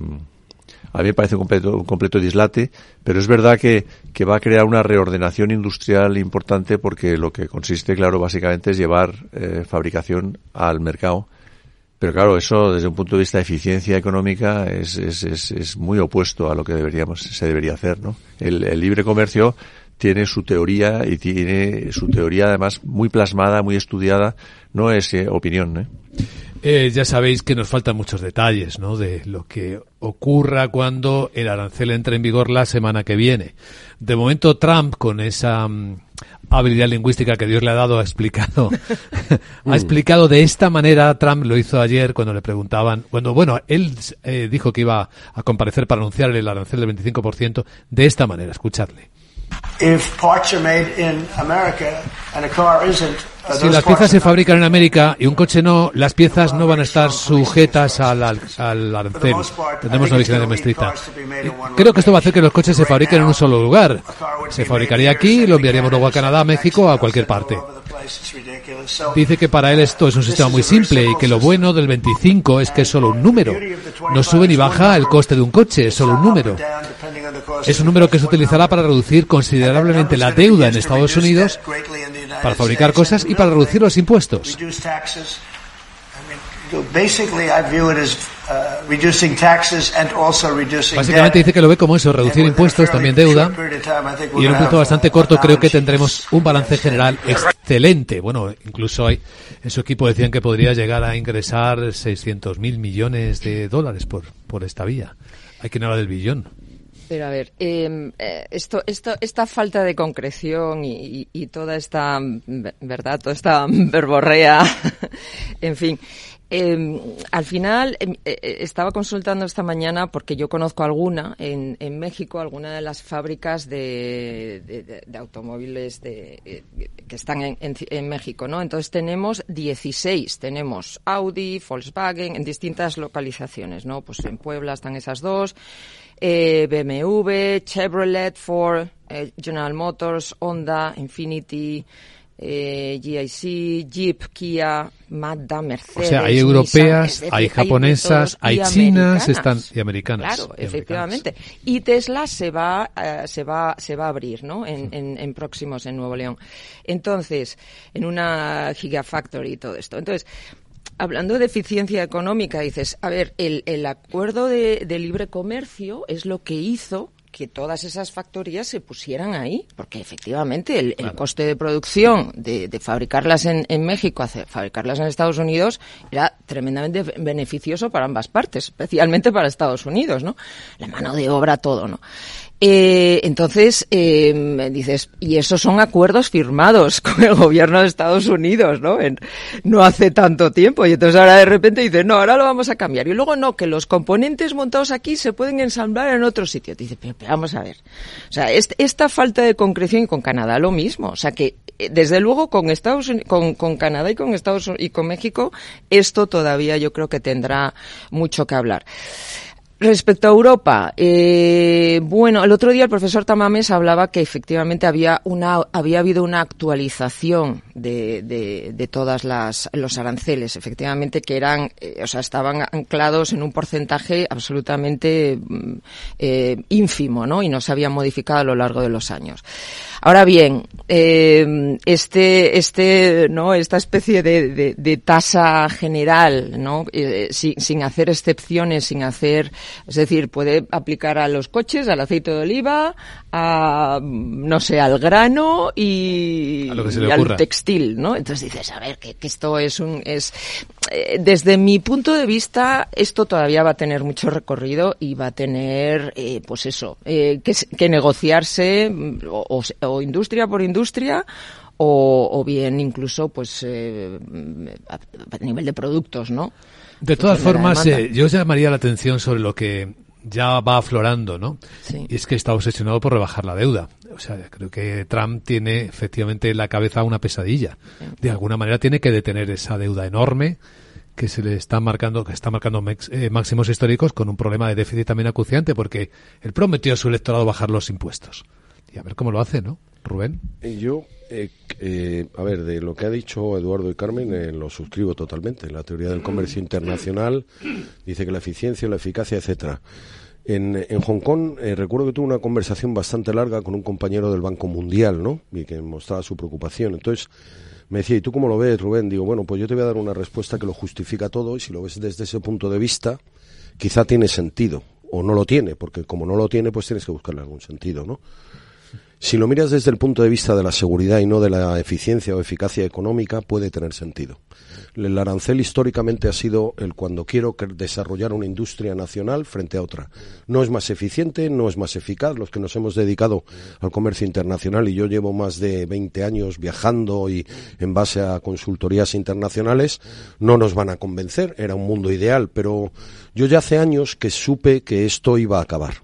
a mí me parece un completo, un completo dislate, pero es verdad que, que va a crear una reordenación industrial importante, porque lo que consiste, claro, básicamente es llevar eh, fabricación al mercado. Pero claro, eso desde un punto de vista de eficiencia económica es, es, es, es muy opuesto a lo que deberíamos, se debería hacer, ¿no? El, el libre comercio tiene su teoría, y tiene su teoría además muy plasmada, muy estudiada, no es eh, opinión, ¿eh? Eh, ya sabéis que nos faltan muchos detalles, ¿no?, de lo que ocurra cuando el arancel entre en vigor la semana que viene. De momento Trump, con esa um, habilidad lingüística que Dios le ha dado, ha explicado, ha explicado de esta manera. Trump lo hizo ayer cuando le preguntaban, cuando, bueno, él eh, dijo que iba a comparecer para anunciar el arancel del veinticinco por ciento de esta manera. Escuchadle. Si las piezas se fabrican en América y un coche no, las piezas no van a estar sujetas al, al, al arancel. Tendremos una vigilancia más estricta. Creo que esto va a hacer que los coches se fabriquen en un solo lugar. Se fabricaría aquí y lo enviaríamos luego a Canadá, a México, a cualquier parte. Dice que para él esto es un sistema muy simple y que lo bueno del veinticinco es que es solo un número. No sube ni baja el coste de un coche, es solo un número. Es un número que se utilizará para reducir considerablemente la deuda en Estados Unidos, para fabricar cosas y para reducir los impuestos. Básicamente dice que lo ve como eso, reducir impuestos, también deuda, y en un plazo bastante corto creo que tendremos un balance general excelente. Bueno, incluso hay, en su equipo decían que podría llegar a ingresar seiscientos mil millones de dólares por, por esta vía. Hay quien habla del billón. Pero a ver, eh, esto, esto, esta falta de concreción y, y, y toda esta, verdad, toda esta verborrea, en fin, eh, al final eh, estaba consultando esta mañana porque yo conozco alguna en, en México, alguna de las fábricas de, de, de automóviles de, eh, que están en, en, en México, ¿no? Entonces tenemos dieciséis, tenemos Audi, Volkswagen en distintas localizaciones, ¿no? Pues en Puebla están esas dos. Eh, B M W, Chevrolet, Ford, eh, General Motors, Honda, Infiniti, eh, G I C, Jeep, Kia, Mazda, Mercedes. O sea, hay europeas, Nissan, hay decir, japonesas, hay, hay chinas están, y americanas. Claro, y efectivamente. Americanas. Y Tesla se va, uh, se va, se va a abrir, ¿no? En, en, en próximos en Nuevo León. Entonces, en una Gigafactory y todo esto. Entonces, hablando de eficiencia económica, dices, a ver, el, el acuerdo de, de libre comercio es lo que hizo que todas esas factorías se pusieran ahí, porque efectivamente el, claro. el coste de producción de, de fabricarlas en, en México a fabricarlas en Estados Unidos era tremendamente beneficioso para ambas partes, especialmente para Estados Unidos, ¿no? La mano de obra, todo, ¿no? Eh, entonces, eh, dices, y esos son acuerdos firmados con el gobierno de Estados Unidos, ¿no? En, no hace tanto tiempo. Y entonces ahora de repente dices, no, ahora lo vamos a cambiar. Y luego no, que los componentes montados aquí se pueden ensamblar en otro sitio. Dices, pero, pero vamos a ver. O sea, este, esta falta de concreción, y con Canadá lo mismo. O sea, que desde luego con Estados Unidos, con, con Canadá y con Estados Unidos, y con México, esto todavía yo creo que tendrá mucho que hablar. Respecto a Europa, eh, bueno, el otro día el profesor Tamames hablaba que efectivamente había una, había habido una actualización de, de, de todas las, los aranceles, efectivamente que eran, eh, o sea, estaban anclados en un porcentaje absolutamente eh, ínfimo, ¿no? Y no se habían modificado a lo largo de los años. Ahora bien, eh, este, este, ¿no? Esta especie de, de, de tasa general, ¿no? Eh, sin, sin hacer excepciones, sin hacer, es decir, puede aplicar a los coches, al aceite de oliva, a, no sé, al grano y, y al textil, ¿no? Entonces dices, a ver, que, que esto es un, es, eh, desde mi punto de vista, esto todavía va a tener mucho recorrido y va a tener, eh, pues eso, eh, que, que negociarse, o, o o industria por industria o, o bien incluso pues eh, a, a nivel de productos, ¿no? De todas formas, eh, yo llamaría la atención sobre lo que ya va aflorando, ¿no? Sí. Y es que está obsesionado por rebajar la deuda. O sea, creo que Trump tiene efectivamente en la cabeza una pesadilla. Sí. De alguna manera tiene que detener esa deuda enorme que se le está marcando, que está marcando mex, eh, máximos históricos con un problema de déficit también acuciante, porque él prometió a su electorado bajar los impuestos. Y a ver cómo lo hace, ¿no? Rubén. Yo, eh, eh, a ver, de lo que ha dicho Eduardo y Carmen, eh, lo suscribo totalmente. La teoría del comercio internacional dice que la eficiencia, la eficacia, etcétera. En, en Hong Kong, eh, recuerdo que tuve una conversación bastante larga con un compañero del Banco Mundial, ¿no? Y que mostraba su preocupación. Entonces, me decía, ¿y tú cómo lo ves, Rubén? Digo, bueno, pues yo te voy a dar una respuesta que lo justifica todo, y si lo ves desde ese punto de vista, quizá tiene sentido, o no lo tiene, porque como no lo tiene, pues tienes que buscarle algún sentido, ¿no? Si lo miras desde el punto de vista de la seguridad y no de la eficiencia o eficacia económica, puede tener sentido. El arancel históricamente ha sido el cuando quiero desarrollar una industria nacional frente a otra. No es más eficiente, no es más eficaz. Los que nos hemos dedicado al comercio internacional, y yo llevo más de veinte años viajando y en base a consultorías internacionales, no nos van a convencer. Era un mundo ideal, pero yo ya hace años que supe que esto iba a acabar.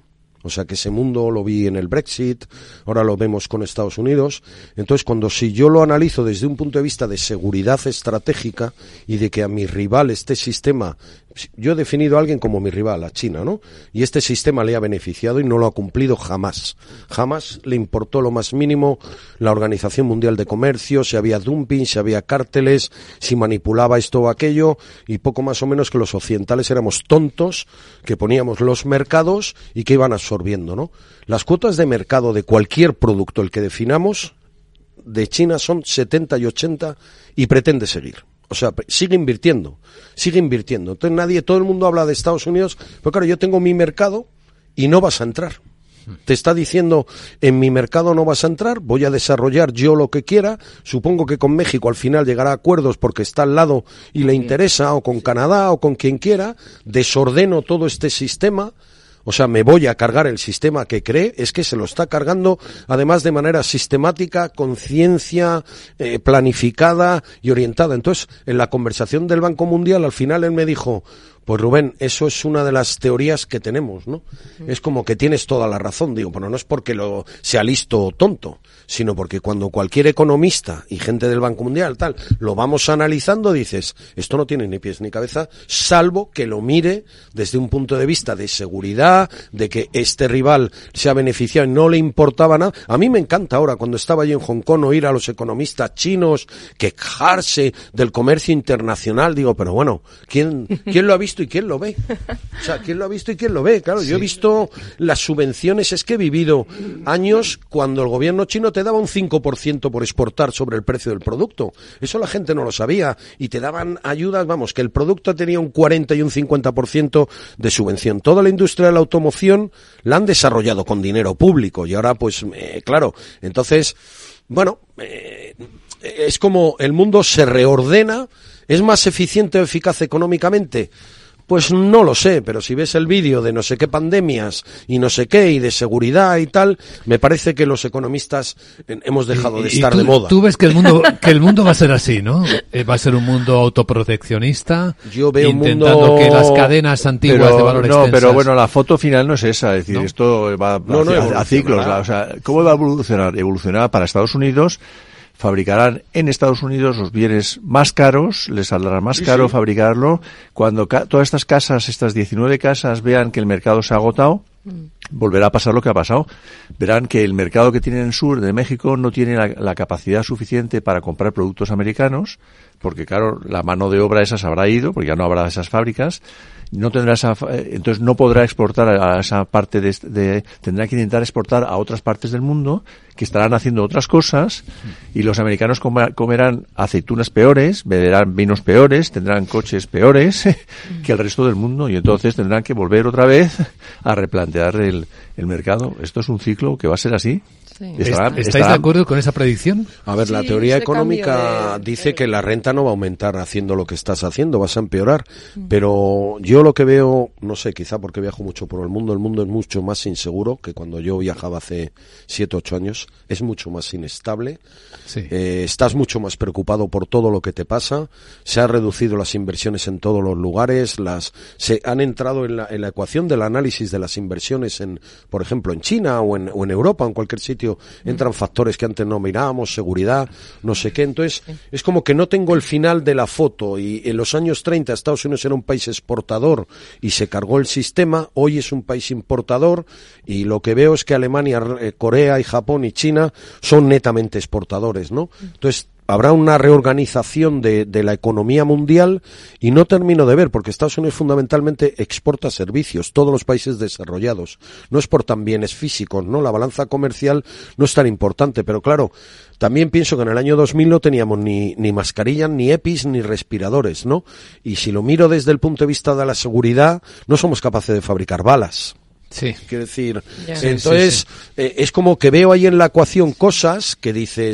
O sea, que ese mundo lo vi en el Brexit, ahora lo vemos con Estados Unidos. Entonces, cuando si yo lo analizo desde un punto de vista de seguridad estratégica y de que a mi rival este sistema, yo he definido a alguien como mi rival, a China, ¿no? Y este sistema le ha beneficiado y no lo ha cumplido jamás. Jamás le importó lo más mínimo la Organización Mundial de Comercio, si había dumping, si había cárteles, si manipulaba esto o aquello, y poco más o menos que los occidentales éramos tontos, que poníamos los mercados y que iban absorbiendo, ¿no? Las cuotas de mercado de cualquier producto, el que definamos, de China son setenta y ochenta y pretende seguir. O sea, sigue invirtiendo, sigue invirtiendo. Entonces nadie, todo el mundo habla de Estados Unidos, pero claro, yo tengo mi mercado y no vas a entrar. Te está diciendo, en mi mercado no vas a entrar, voy a desarrollar yo lo que quiera. Supongo que con México al final llegará a acuerdos porque está al lado y le interesa, o con Canadá o con quien quiera. Desordeno todo este sistema. O sea, me voy a cargar el sistema que cree, es que se lo está cargando, además de manera sistemática, con ciencia, eh, planificada y orientada. Entonces, en la conversación del Banco Mundial, al final él me dijo, pues Rubén, eso es una de las teorías que tenemos, ¿no? Mm. Es como que tienes toda la razón, digo, pero no es porque lo sea listo o tonto, sino porque cuando cualquier economista y gente del Banco Mundial, tal, lo vamos analizando, dices, esto no tiene ni pies ni cabeza, salvo que lo mire desde un punto de vista de seguridad, de que este rival se ha beneficiado y no le importaba nada. A mí me encanta ahora, cuando estaba allí en Hong Kong, oír a los economistas chinos quejarse del comercio internacional, digo, pero bueno, ¿quién, quién lo ha visto y quién lo ve? O sea, ¿quién lo ha visto y quién lo ve? Claro, sí. Yo he visto las subvenciones, es que he vivido años cuando el gobierno chino te daba un cinco por ciento por exportar sobre el precio del producto. Eso la gente no lo sabía. Y te daban ayudas, vamos, que el producto tenía un cuarenta y un cincuenta por ciento de subvención. Toda la industria de la automoción la han desarrollado con dinero público. Y ahora, pues, eh, claro, entonces, bueno, eh, es como el mundo se reordena. ¿Es más eficiente o eficaz económicamente? Pues no lo sé, pero si ves el vídeo de no sé qué pandemias y no sé qué y de seguridad y tal, me parece que los economistas hemos dejado de estar tú, de moda. Tú ves que el mundo que el mundo va a ser así, ¿no? Va a ser un mundo autoproteccionista. Yo veo intentando un mundo que las cadenas antiguas pero, de valor no, extensas... pero bueno, la foto final no es esa, es decir, ¿no? Esto va no, no a, a ciclos. La, o sea, ¿cómo va a evolucionar? Evolucionará para Estados Unidos. Fabricarán en Estados Unidos los bienes más caros, les saldrá más sí, caro sí. fabricarlo. Cuando ca- todas estas casas, estas diecinueve casas, vean que el mercado se ha agotado, mm. volverá a pasar lo que ha pasado. Verán que el mercado que tiene en el sur de México no tiene la, la capacidad suficiente para comprar productos americanos, porque claro, la mano de obra esa se habrá ido, porque ya no habrá esas fábricas. No tendrá esa, entonces no podrá exportar a esa parte de, de, tendrá que intentar exportar a otras partes del mundo que estarán haciendo otras cosas, y los americanos comerán aceitunas peores, beberán vinos peores, tendrán coches peores que el resto del mundo, y entonces tendrán que volver otra vez a replantear el, el mercado. Esto es un ciclo que va a ser así. Sí. Estarán, ¿Estáis estarán... de acuerdo con esa predicción? A ver, la sí, teoría económica de... dice que la renta no va a aumentar haciendo lo que estás haciendo, vas a empeorar. Mm. Pero yo lo que veo, no sé, quizá porque viajo mucho por el mundo, el mundo es mucho más inseguro que cuando yo viajaba hace siete, ocho años. Es mucho más inestable. Sí. Eh, estás mucho más preocupado por todo lo que te pasa. Se han reducido las inversiones en todos los lugares. Las se han entrado en la, en la ecuación del análisis de las inversiones, en, por ejemplo, en China o en, o en Europa o en cualquier sitio. Entran factores que antes no mirábamos, seguridad, no sé qué. Entonces, es como que no tengo el final de la foto. Y en los años treinta Estados Unidos era un país exportador y se cargó el sistema. Hoy es un país importador, y lo que veo es que Alemania, Corea y Japón y China son netamente exportadores, ¿no? Entonces, habrá una reorganización de, de la economía mundial, y no termino de ver, porque Estados Unidos fundamentalmente exporta servicios, todos los países desarrollados no exportan bienes físicos, ¿no? La balanza comercial no es tan importante, pero claro, también pienso que en el año dos mil no teníamos ni, ni mascarillas, ni EPIs, ni respiradores, ¿no? Y si lo miro desde el punto de vista de la seguridad, no somos capaces de fabricar balas. Sí. Quiero decir, yeah. entonces, sí, sí, sí. Eh, es como que veo ahí en la ecuación cosas que dices,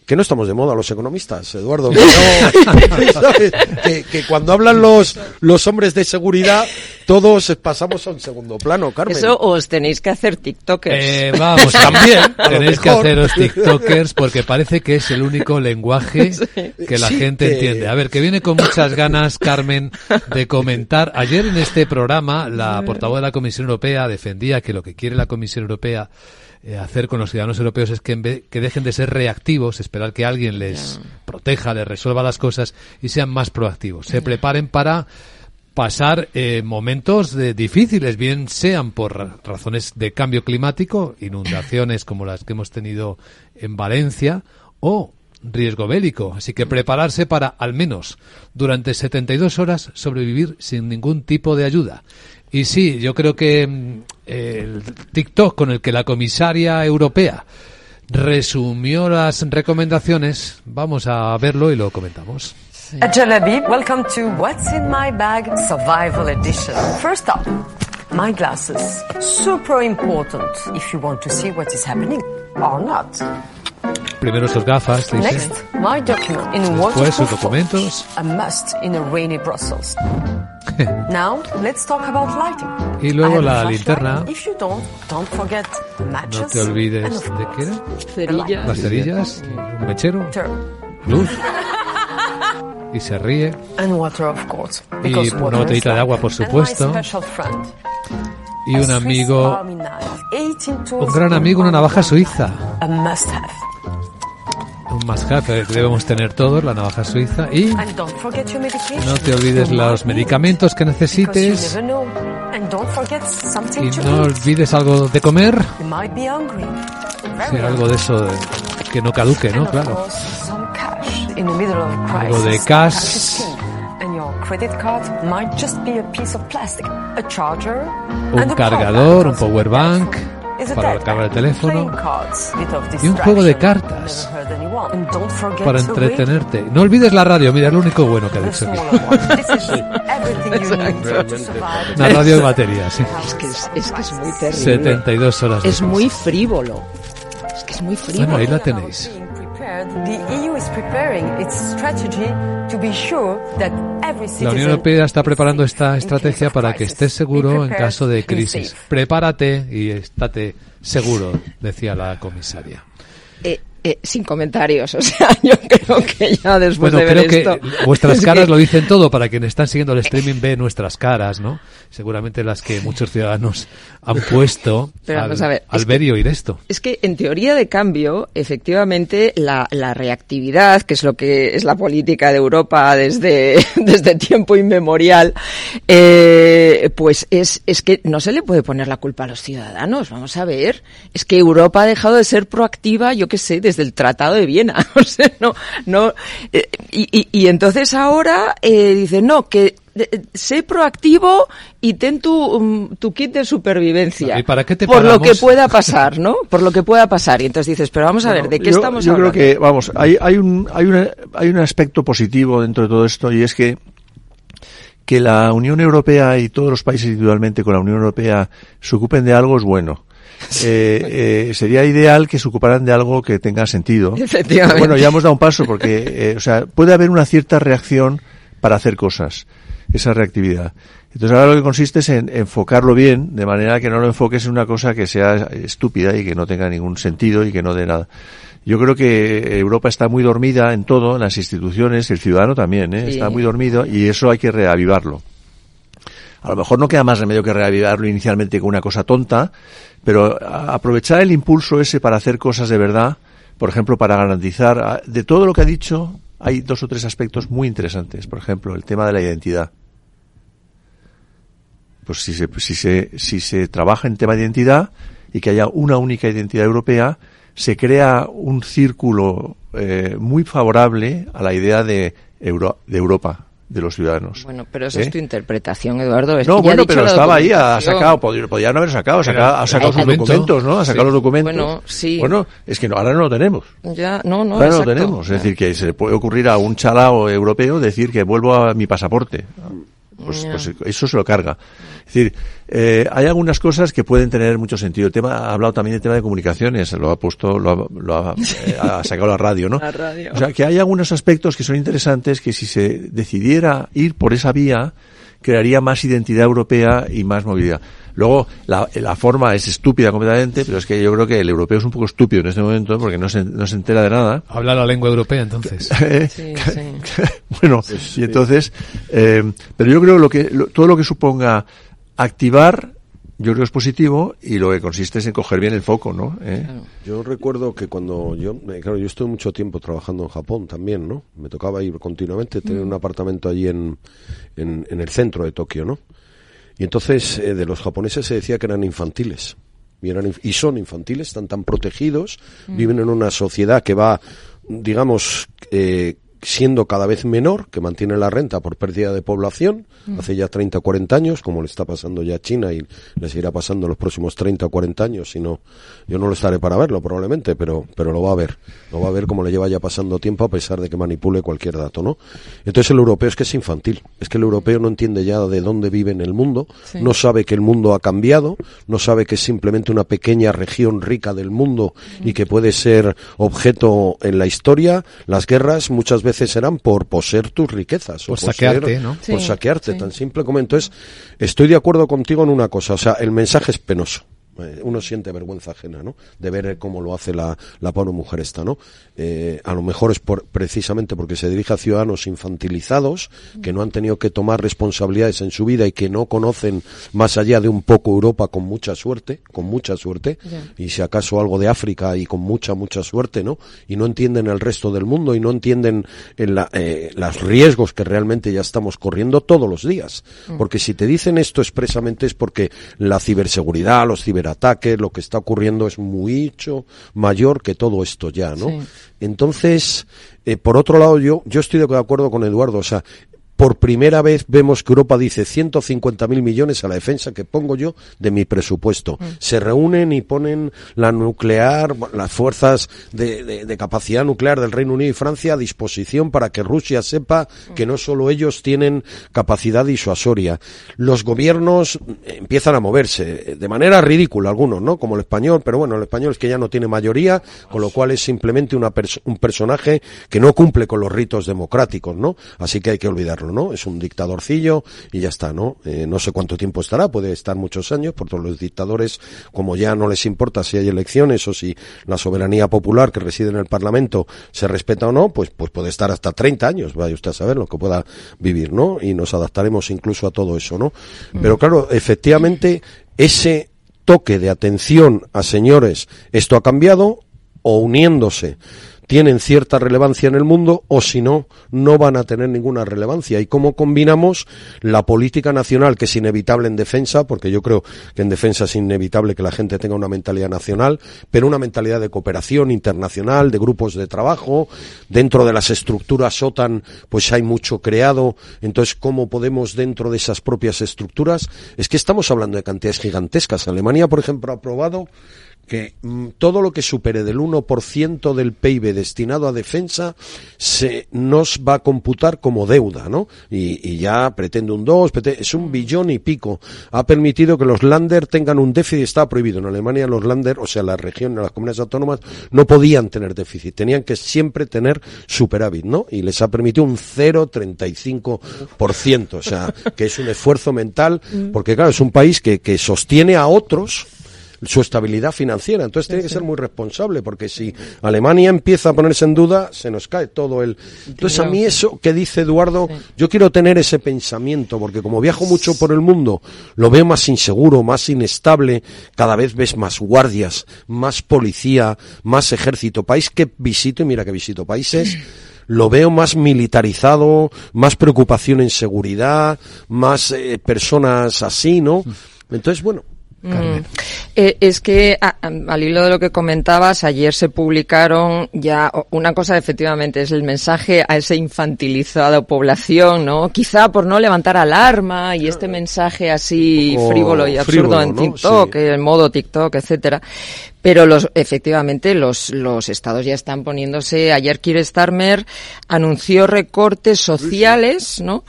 que no estamos de moda los economistas, Eduardo, que, no, ¿sabes? que, que cuando hablan los, los hombres de seguridad, todos pasamos a un segundo plano, Carmen. Eso os tenéis que hacer tiktokers. Eh, vamos, también tenéis que haceros tiktokers porque parece que es el único lenguaje sí. que la sí, gente que... entiende. A ver, que viene con muchas ganas, Carmen, de comentar. Ayer en este programa, la portavoz de la Comisión Europea defendía que lo que quiere la Comisión Europea Eh, hacer con los ciudadanos europeos es que en vez, que dejen de ser reactivos, esperar que alguien les yeah. proteja, les resuelva las cosas y sean más proactivos. Se yeah. preparen para pasar eh, momentos de, difíciles, bien sean por razones de cambio climático, inundaciones como las que hemos tenido en Valencia, o riesgo bélico. Así que prepararse para, al menos, durante setenta y dos horas, sobrevivir sin ningún tipo de ayuda. Y sí, yo creo que eh, el TikTok con el que la comisaria europea resumió las recomendaciones, vamos a verlo y lo comentamos. Sí. Jalebi, welcome to What's in My Bag Survival Edition. First up, my glasses. Super important if you want to see what is happening or not. Primero sus gafas, dice. Next, my document in Después sus documentos. A must in a rainy Brussels. Now, let's talk about lighting. Y luego la linterna. If you don't, don't forget the matches. No te olvides de qué era. Cerillas. Las cerillas, un mechero, luz. Y se ríe. And water, of course. Y una botellita de agua, por supuesto. Y un amigo, un gran amigo, una navaja suiza. A must have. Un must have que debemos tener todos, la navaja suiza. Y no te olvides los medicamentos que necesites. Y no olvides algo de comer. Sí, algo de eso de, que no caduque, ¿no? Claro. Algo de cash. Un cargador, un power bank para cargar el teléfono y un juego de cartas para entretenerte. No olvides la radio, mira, es lo único bueno que ha dicho aquí. Una radio de batería, sí. Es que es, es que es muy terrible. setenta y dos horas. Es muy frívolo. Es que es muy frívolo. Bueno, ahí la tenéis. La Unión Europea está preparando esta estrategia para que estés seguro en caso de crisis. Prepárate y estate seguro, decía la comisaria. Eh, eh, sin comentarios, o sea, yo creo que ya después bueno, de ver creo esto... que vuestras caras que... lo dicen todo, para quienes están siguiendo el streaming ve nuestras caras, ¿no? Seguramente las que muchos ciudadanos han puesto al, a ver, al ver y oír esto. Es que en teoría de cambio, efectivamente, la, la reactividad, que es lo que es la política de Europa desde, desde tiempo inmemorial, eh, pues es, es que no se le puede poner la culpa a los ciudadanos, vamos a ver. Es que Europa ha dejado de ser proactiva, yo qué sé, desde el Tratado de Viena. O sea, no, no, eh, y, y, y entonces ahora eh, dicen, no, que sé proactivo y ten tu, um, tu kit de supervivencia. ¿Y para qué te por pagamos? Lo que pueda pasar, ¿no? Por lo que pueda pasar. Y entonces dices, pero vamos a bueno, ver, ¿de qué yo, estamos yo hablando? Yo creo que, vamos, hay, hay un, hay una, hay un aspecto positivo dentro de todo esto, y es que que la Unión Europea y todos los países individualmente con la Unión Europea se ocupen de algo es bueno. Eh, eh, sería ideal que se ocuparan de algo que tenga sentido. Efectivamente. Bueno, ya hemos dado un paso porque, eh, o sea, puede haber una cierta reacción para hacer cosas, esa reactividad. Entonces ahora lo que consiste es en enfocarlo bien, de manera que no lo enfoques en una cosa que sea estúpida y que no tenga ningún sentido y que no dé nada. Yo creo que Europa está muy dormida en todo, en las instituciones, el ciudadano también, ¿eh? Sí. Está muy dormido y eso hay que reavivarlo. A lo mejor no queda más remedio que reavivarlo inicialmente con una cosa tonta, pero aprovechar el impulso ese para hacer cosas de verdad, por ejemplo, para garantizar, de todo lo que ha dicho, hay dos o tres aspectos muy interesantes. Por ejemplo, el tema de la identidad. Pues si se, si se, si se trabaja en tema de identidad y que haya una única identidad europea, se crea un círculo eh, muy favorable a la idea de, Euro, de Europa, de los ciudadanos. Bueno, pero eso ¿Eh? es tu interpretación, Eduardo. Es no, que bueno, pero estaba ahí, ha sacado, podía, podía no haber sacado, ha sacado, ha sacado sus documentos, ¿no? Ha sacado sí. los documentos. Bueno, sí. Bueno, es que no, ahora no lo tenemos. Ya, no, no, Ahora exacto. no lo tenemos. Es decir, que se le puede ocurrir a un chalao europeo decir que vuelvo a mi pasaporte. pues, pues eso se lo carga. Es decir, eh, hay algunas cosas que pueden tener mucho sentido. El tema, ha hablado también del tema de comunicaciones, lo ha puesto, lo ha, lo ha, eh, ha sacado la radio, ¿no? La radio. O sea, que hay algunos aspectos que son interesantes que si se decidiera ir por esa vía, crearía más identidad europea y más movilidad. Luego, la, la forma es estúpida completamente, pero es que yo creo que el europeo es un poco estúpido en este momento porque no se, no se entera de nada. Habla la lengua europea, entonces. sí, sí. Bueno, pues, y entonces, eh, pero yo creo lo que lo, todo lo que suponga activar, yo creo que es positivo, y lo que consiste es en coger bien el foco, ¿no? ¿Eh? Claro. Yo recuerdo que cuando yo, claro, yo estuve mucho tiempo trabajando en Japón también, ¿no? Me tocaba ir continuamente, tener mm. un apartamento allí en, en, en el centro de Tokio, ¿no? Y entonces eh, de los japoneses se decía que eran infantiles. Y, eran, y son infantiles, están tan protegidos, mm. viven en una sociedad que va, digamos, eh, siendo cada vez menor, que mantiene la renta por pérdida de población, mm. hace ya treinta o cuarenta años, como le está pasando ya a China y le seguirá pasando en los próximos treinta o cuarenta años, si no, yo no lo estaré para verlo probablemente, pero, pero lo va a ver, lo va a ver como le lleva ya pasando tiempo a pesar de que manipule cualquier dato, ¿no? Entonces el europeo es que es infantil, es que el europeo no entiende ya de dónde vive en el mundo, sí. no sabe que el mundo ha cambiado, no sabe que es simplemente una pequeña región rica del mundo mm. y que puede ser objeto en la historia. Las guerras muchas veces serán por poseer tus riquezas. Por o saquearte, poseer, ¿no? Por Sí, saquearte, sí. tan simple como. Entonces, estoy de acuerdo contigo en una cosa, o sea, el mensaje es penoso. Uno siente vergüenza ajena, ¿no? De ver cómo lo hace la, la pobre mujer esta, ¿no? Eh, a lo mejor es por, precisamente porque se dirige a ciudadanos infantilizados, que no han tenido que tomar responsabilidades en su vida y que no conocen más allá de un poco Europa con mucha suerte, con mucha suerte, yeah. y si acaso algo de África y con mucha, mucha suerte, ¿no? Y no entienden el resto del mundo y no entienden en la, eh, los riesgos que realmente ya estamos corriendo todos los días. Mm. Porque si te dicen esto expresamente es porque la ciberseguridad, los ciber ataque, lo que está ocurriendo es mucho mayor que todo esto ya, ¿no? Sí. Entonces, eh, por otro lado, yo yo estoy de acuerdo con Eduardo, o sea, por primera vez vemos que Europa dice ciento cincuenta mil millones a la defensa que pongo yo de mi presupuesto. Mm. Se reúnen y ponen la nuclear, las fuerzas de, de, de capacidad nuclear del Reino Unido y Francia a disposición para que Rusia sepa mm. que no solo ellos tienen capacidad disuasoria. Los gobiernos empiezan a moverse de manera ridícula, algunos, ¿no? Como el español, pero bueno, el español es que ya no tiene mayoría, con lo cual es simplemente una pers- un personaje que no cumple con los ritos democráticos, ¿no? Así que hay que olvidarlo, ¿no? Es un dictadorcillo y ya está, ¿no? Eh, no sé cuánto tiempo estará, puede estar muchos años, por todos los dictadores, como ya no les importa si hay elecciones o si la soberanía popular que reside en el Parlamento se respeta o no, pues pues puede estar hasta treinta años, vaya usted a saber lo que pueda vivir, ¿no? Y nos adaptaremos incluso a todo eso, ¿no? Pero claro, efectivamente, ese toque de atención a señores, esto ha cambiado, o uniéndose tienen cierta relevancia en el mundo, o si no, no van a tener ninguna relevancia. ¿Y cómo combinamos la política nacional, que es inevitable en defensa, porque yo creo que en defensa es inevitable que la gente tenga una mentalidad nacional, pero una mentalidad de cooperación internacional, de grupos de trabajo, dentro de las estructuras OTAN, pues hay mucho creado, entonces cómo podemos dentro de esas propias estructuras, es que estamos hablando de cantidades gigantescas. Alemania, por ejemplo, ha aprobado que mm, todo lo que supere del uno por ciento del P I B destinado a defensa se nos va a computar como deuda, ¿no? Y, y ya pretende un dos, pretende, es un billón y pico. Ha permitido que los Länder tengan un déficit, está prohibido. En Alemania los Länder, o sea, las regiones, las comunidades autónomas, no podían tener déficit, tenían que siempre tener superávit, ¿no? Y les ha permitido un cero coma treinta y cinco por ciento, o sea, que es un esfuerzo mental, porque claro, es un país que, que sostiene a otros su estabilidad financiera, entonces tiene que ser muy responsable, porque si Alemania empieza a ponerse en duda, se nos cae todo el... Entonces a mí eso que dice Eduardo, yo quiero tener ese pensamiento, porque como viajo mucho por el mundo, lo veo más inseguro, más inestable, cada vez ves más guardias, más policía, más ejército, país que visito, y mira que visito países, lo veo más militarizado, más preocupación en seguridad, más eh, personas así, ¿no? Entonces, bueno... Mm. Eh, es que a, a, al hilo de lo que comentabas, ayer se publicaron ya una cosa, efectivamente, es el mensaje a esa infantilizada población, ¿no? Quizá por no levantar alarma y este mensaje así frívolo y absurdo frívolo, en TikTok, ¿no? Sí. En modo TikTok, etcétera. Pero los, efectivamente, los, los estados ya están poniéndose. Ayer Keir Starmer anunció recortes sociales, ¿no?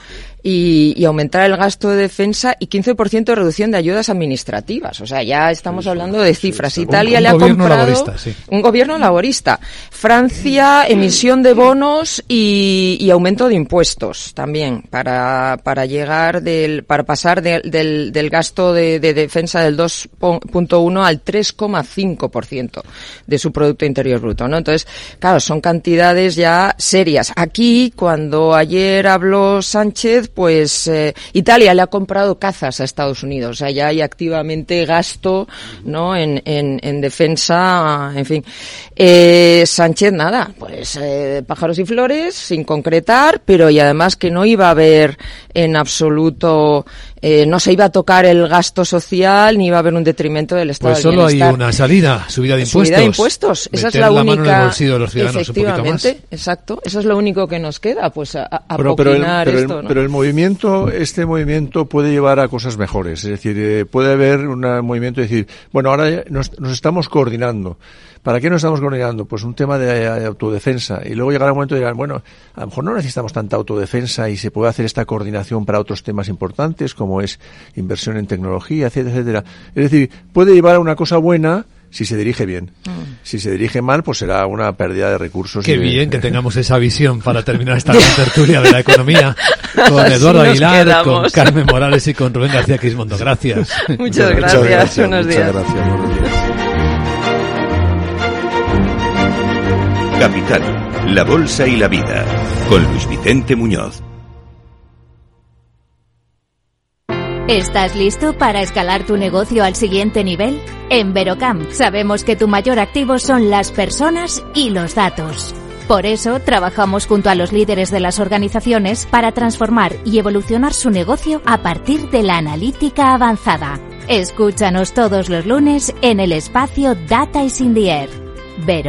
y, y aumentar el gasto de defensa y quince por ciento de reducción de ayudas administrativas. O sea, ya estamos hablando de cifras. Sí, Italia un, un le ha comprado laborista, sí. un gobierno laborista. Francia, emisión de bonos y, y aumento de impuestos también para para llegar del para pasar de, del del gasto de, de defensa del dos punto uno al tres coma cinco por ciento de su Producto Interior Bruto, ¿no? Entonces, claro, son cantidades ya serias. Aquí, cuando ayer habló Sánchez, pues eh, Italia le ha comprado cazas a Estados Unidos, o sea, ya hay activamente gasto, ¿no? En en, en defensa, en fin. Eh, Sánchez nada, pues eh, pájaros y flores, sin concretar, pero y además que no iba a haber en absoluto, eh, no se iba a tocar el gasto social ni iba a haber un detrimento del Estado pues del bienestar. Pues solo hay una salida, subida de impuestos. Subida de impuestos, esa es la, la única. Mano en el bolsillo de los ciudadanos efectivamente, un poquito más. Exacto, eso es lo único que nos queda, pues a, a pero, pero, el, pero, esto, el, ¿no? pero el movimiento, este movimiento puede llevar a cosas mejores, es decir, eh, puede haber un movimiento de decir, bueno, ahora nos, nos estamos coordinando. ¿Para qué nos estamos coordinando? Pues un tema de, de autodefensa. Y luego llegará un momento y dirán, bueno, a lo mejor no necesitamos tanta autodefensa y se puede hacer esta coordinación para otros temas importantes, como es inversión en tecnología, etcétera, etcétera. Es decir, puede llevar a una cosa buena si se dirige bien. Mm. Si se dirige mal, pues será una pérdida de recursos. Qué y de, bien que tengamos esa visión para terminar esta tertulia de la economía con Eduardo Aguilar, quedamos. con Carmen Morales y con Rubén García Quismondo. Gracias. Muchas gracias. Muchas gracias. Buenos días. Muchas gracias. Buenos días. Capital, la bolsa y la vida, con Luis Vicente Muñoz. ¿Estás listo para escalar tu negocio al siguiente nivel? En Verocam sabemos que tu mayor activo son las personas y los datos. Por eso trabajamos junto a los líderes de las organizaciones para transformar y evolucionar su negocio a partir de la analítica avanzada. Escúchanos todos los lunes en el espacio Data is in the Air. Vero.